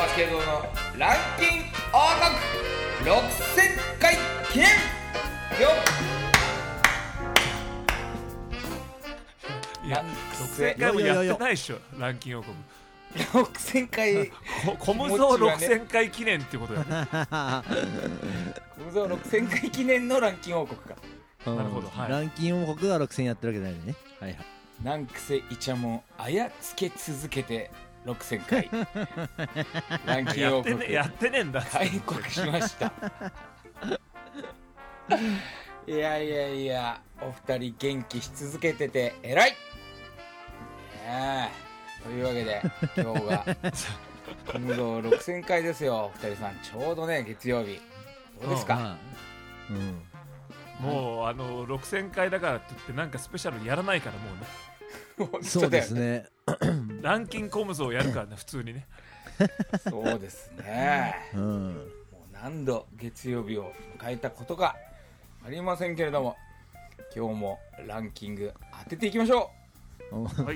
橋慶三のランキング王国6000回記念よいや6000回もやってないでしょランキング王国 6000回コムゾー6000回記念っていうことだよねコムゾー6000回記念のランキング王国か。 なるほど、はい、 ランキング王国が6000やってるわけないね。はいはい。 難癖イチャモンあやつけ続けて6000回ランキング王国やってねえんだ開国しましたいやいやいや、お二人元気し続けてて偉い、というわけで今日がコムゾー6000回ですよ。お二人さんちょうどね月曜日どうですか。 もう6000回だからって言ってなんかスペシャルやらないからもうねそうですねランキングコムゾーやるからね普通にねそうですね、もう何度月曜日を迎えたことがありませんけれども、今日もランキング当てていきましょう。 はい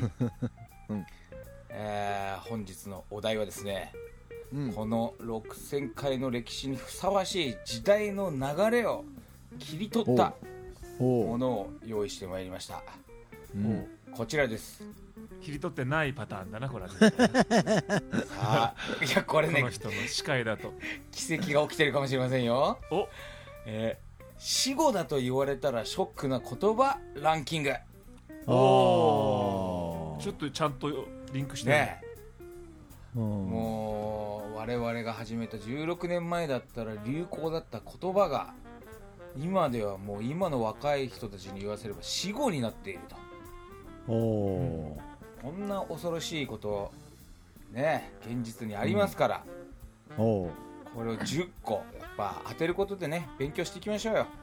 本日のお題はですね、この6000回の歴史にふさわしい時代の流れを切り取ったものを用意してまいりました。こちらです。 切り取ってないパターンだなこれさあ、いやこれねこの人の司会だと奇跡が起きてるかもしれませんよ。 お、 死語だと言われたらショックな言葉ランキング。 おー、ちょっとちゃんとリンクしてね。もう我々が始めた16年前だったら流行だった言葉が今ではもう今の若い人たちに言わせれば死語になっていると。こんな恐ろしいことね現実にありますから、これを10個やっぱ当てることでね勉強していきましょうよ。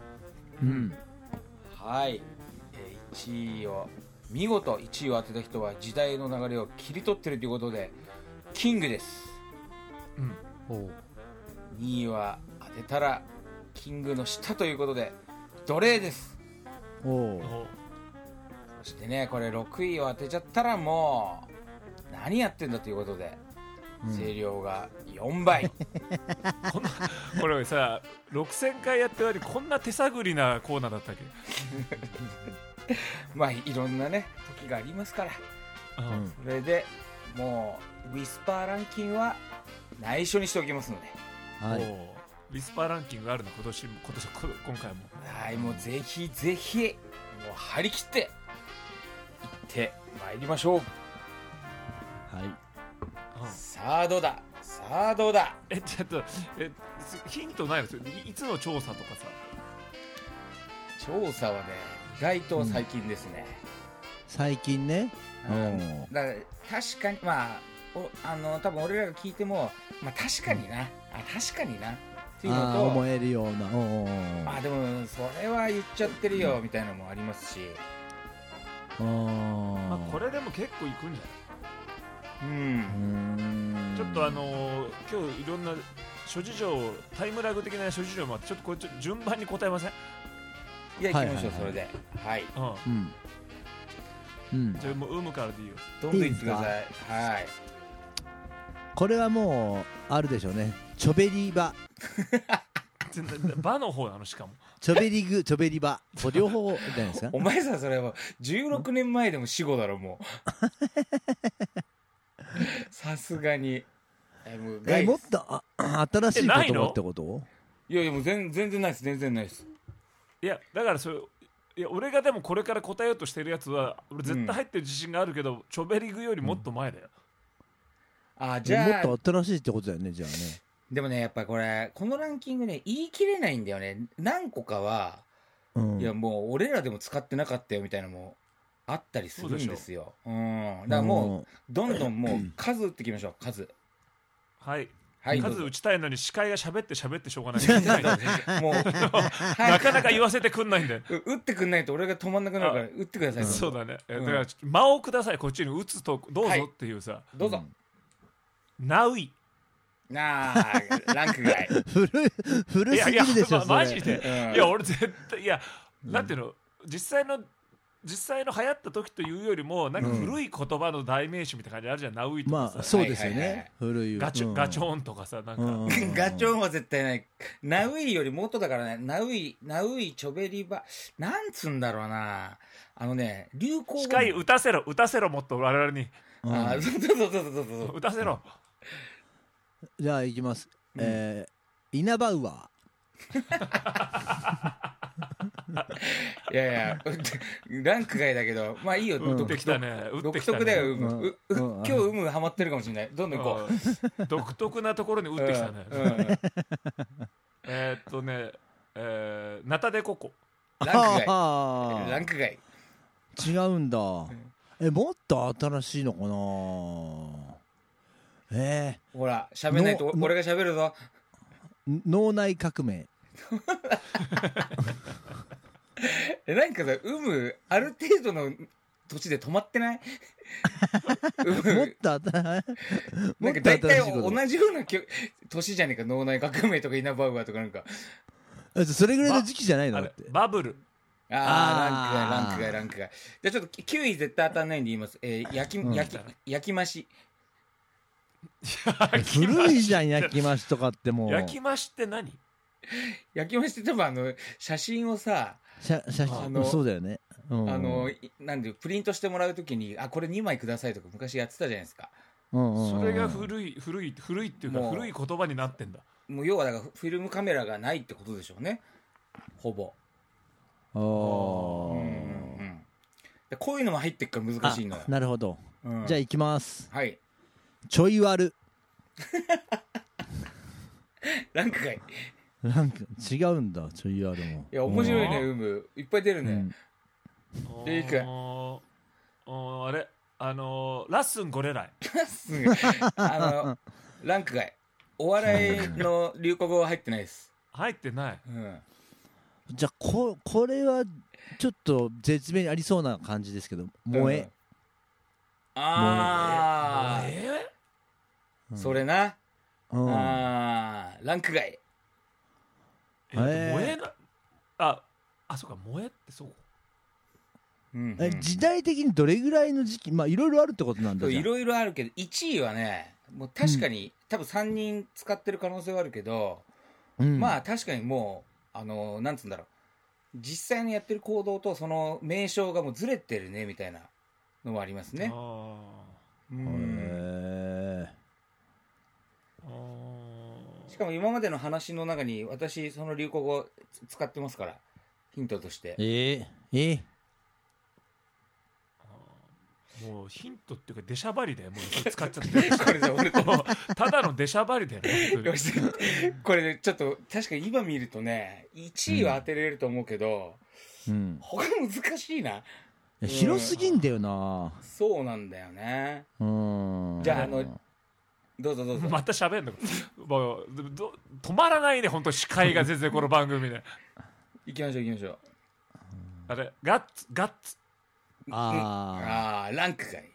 はい、1位を見事1位を当てた人は時代の流れを切り取ってるということでキングです。2位は当てたらキングの下ということで奴隷です。そしてねこれ6位を当てちゃったらもう何やってんだということで、声量が4倍これさ6000回やってる間にこんな手探りなコーナーだったっけまあいろんなね時がありますから、それでもうウィスパーランキングは内緒にしておきますので、 ウィスパーランキングがあるの今回も。 はい、もうぜひぜひもう張り切っていってまいりましょう。さあどうだちょっとヒントないですよ。いつの調査とかさ。 調査はね意外と最近ですね。 最近ね。 だから確かにまあ多分俺らが聞いてもまあ確かにな、確かになっていうのと思えるような、 でもそれは言っちゃってるよみたいなのもありますし、 これでも結構いくんじゃない。ちょっと今日いろんな諸事情タイムラグ的な諸事情もあってちょっとこれ順番に答えません？ いや行きましょう、それで。はい、 じゃあもうからでいいよ。 どんどん言ってください。はい、 これはもうあるでしょうね。チョベリババの方なの。しかもチョベリグチョベリバ両方じゃないですか。 お前さそれは16年前でも死後だろもうさすがにもっと新しい言葉ってこと？ いやもう全然ないです。全然ないです。 いやだから俺がでもこれから答えようとしてるやつは俺絶対入ってる自信があるけど、チョベリグよりもっと前だよ。 じゃあもっと新しいってことだよね。じゃあね。 でもねやっぱこのランキングね言い切れないんだよね。何個かは、いやもう俺らでも使ってなかったよみたいなのもあったりするんですよ。だからもうどんどんもう数打っていきましょう。数数打ちたいのに司会が喋ってしょうがないもうなかなか言わせてくんないんだよ。打ってくんないと俺が止まんなくなるから打ってください。 そうだね。だから間をください。こっちに打つとどうぞっていうさ。 どうぞ。 ナウイランク外古すぎるでしょ。 マジで。いや俺絶対なんていうの実際の実際の流行った時というよりもなんか古い言葉の代名詞みたいな感じあるじゃん、ナウイとかさ、 まあそうですよね、 はいはいはい古いガチョンとかさ、なんか、 ガチョンは絶対ない。ナウイより元だからね。ナウイ、チョベリバ、なんつうんだろうな。流行語。 近い、打たせろもっと我々に。 そう。 打たせろ。 じゃあいきます。イナバウアいやランク外だけど、まあいいよ。 打ってきたね。 独特だよ、今日ハマってるかもしれない。どんどん行こう。独特なところに打ってきたね。ナタデココ。 ランク外。 違うんだ。もっと新しいのかな。 ほら、喋んないと俺が喋るぞ。 脳内革命。 なんかさ、ある程度の年で止まってない？ もっと新しい。 なんか大体同じような年じゃねえか。脳内革命とかイナバウアーとかなんか。 それぐらいの時期じゃないの？ バブル。 ランク外。じゃあちょっと9位絶対当たんないんで言います。焼き増し。 古いじゃん、焼き増しとかってもう。 焼き増しって何？ 焼き増しって多分写真をさ、 写真そうだよね。 なんでプリントしてもらうときに、これ2枚くださいとか昔やってたじゃないですか。 それが古いっていうか古い言葉になってんだ。 もう要はだからフィルムカメラがないってことでしょうね。ほぼ。こういうのも入ってっから難しいのよ。 なるほど。じゃあ行きます。 はい。 ちょい悪。 ランク外。 違うんだ、ちょい悪も。 いや面白いね、いっぱい出るね。でいく。 あれラッスンゴレライ。 ランク外。お笑いの流行語は入ってないです。 入ってない。 じゃあこれはちょっと絶妙にありそうな感じですけど、萌え。 それな。ランク外。 萌えな。そうか、萌えってそう。 時代的にどれぐらいの時期、まあいろいろあるってことなんだ。 いろいろあるけど1位はね、もう確かに、多分3人使ってる可能性はあるけど、まあ確かにもうなんつうんだろう、実際にやってる行動とその名称がもうずれてるねみたいなのはありますね。しかも今までの話の中に私その流行語使ってますから、ヒントとして。 もうヒントっていうか出しゃばりでもう使っちゃってる。 これ俺ただの出しゃばりで。 これちょっと確かに今見るとね、1位は当てれると思うけど、他難しいな。 広すぎんだよな。 そうなんだよね。じゃあどうぞ。 また喋んの。もう止まらないね、本当視界が全然この番組で。 行きましょう。 あれガッツ。 ランク外。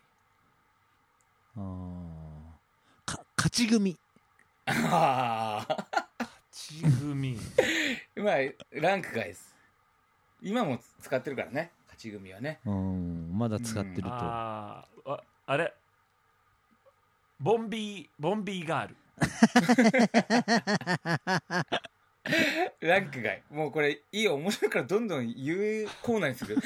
勝ち組。 勝ち組。 まあランク外です。今も使ってるからね、勝ち組はね。 まだ使ってると。 あれボンビーガール。 ランク外。もうこれいいよ、面白いからどんどん言うコーナーにする。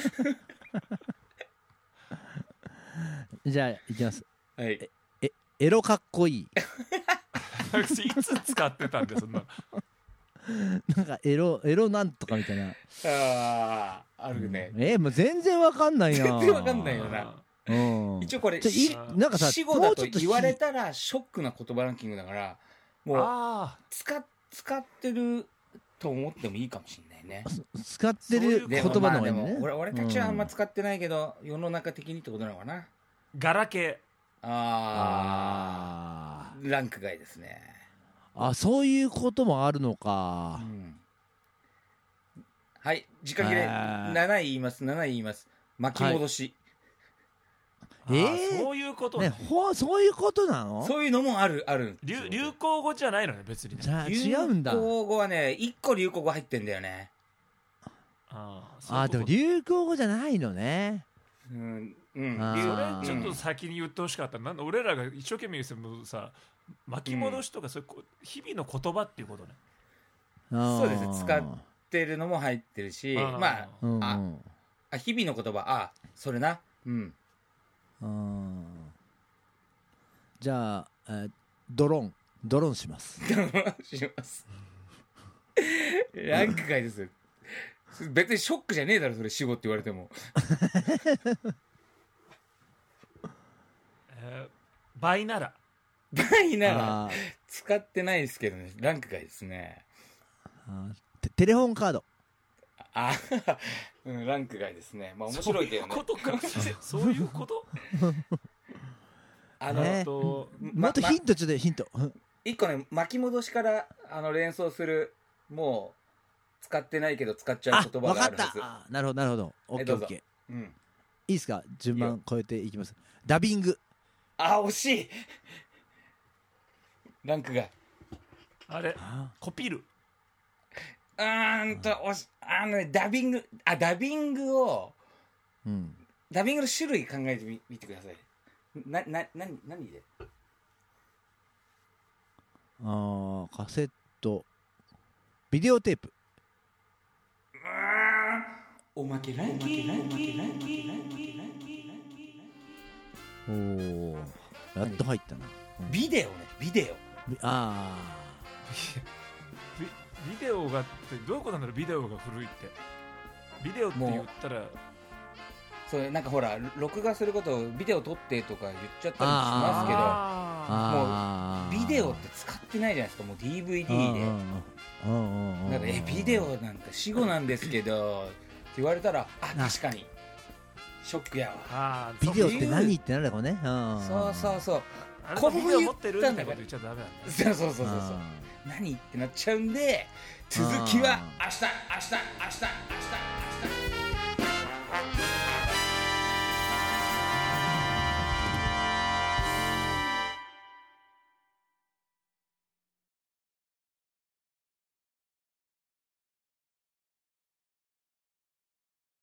じゃあいきます。 はい。 エロかっこいい。 いつ使ってたんだよそんな。 なんかエロなんとかみたいな。 あるね。 もう全然わかんないな。 全然わかんないよな。一応これなんかさ、 死語だと言われたらショックな言葉ランキングだから、もう使ってると思ってもいいかもしれないね。 使ってる言葉の方がいいね。 俺たちはあんま使ってないけど、世の中的にってことなのかな。 ガラケー。ランク外ですね。 そういうこともあるのか。 はい、時間切れ。7位言います。巻き戻し。 そういうことね。 そういうことなの？ そういうのもある。 流行語じゃないのね、別にね。 じゃあ違うんだ。 流行語はね、1個流行語入ってんだよね。 でも流行語じゃないのね。 うんそれちょっと先に言ってほしかった。なんで俺らが一生懸命言ってもさ、巻き戻しとかそういう日々の言葉っていうことね。 そうですね、使ってるのも入ってるし、まあ、日々の言葉、それな、 じゃあ、ドローンします。 します。ランク外ですよ。別にショックじゃねえだろ、それ死後って言われても。 倍なら使ってないですけどね、ランク外ですね。 テレホンカード。 ランク外ですね。まあ面白いけどね。 そういうこともっとヒントちょっとヒント。 一個ね、巻き戻しから連想する、もう使ってないけど使っちゃう言葉があるはず。 分かった。なるほど。オッケーオッケー。いいですか、順番超えていきます。ダビング。 惜しい。ランク外。 あれ、コピる。 ダビングの種類考えてみてください。何で？ カセット、ビデオテープ。 おまけランキー。 やっと入ったな。 ビデオね、ビデオ。 ビデオがってどういうことなんだろう。ビデオが古いって。ビデオって言ったらそれなんかほら、録画することをビデオ撮ってとか言っちゃったりしますけど、もうビデオって使ってないじゃないですか。もう DVD でなんかビデオなんか死後なんですけどって言われたら、確かにショックやわ。 ビデオって何ってなるかね。 そう。 このビデオ持ってるってこと言っちゃダメなんだ。 そう。何ってなっちゃうんで、続きは明日。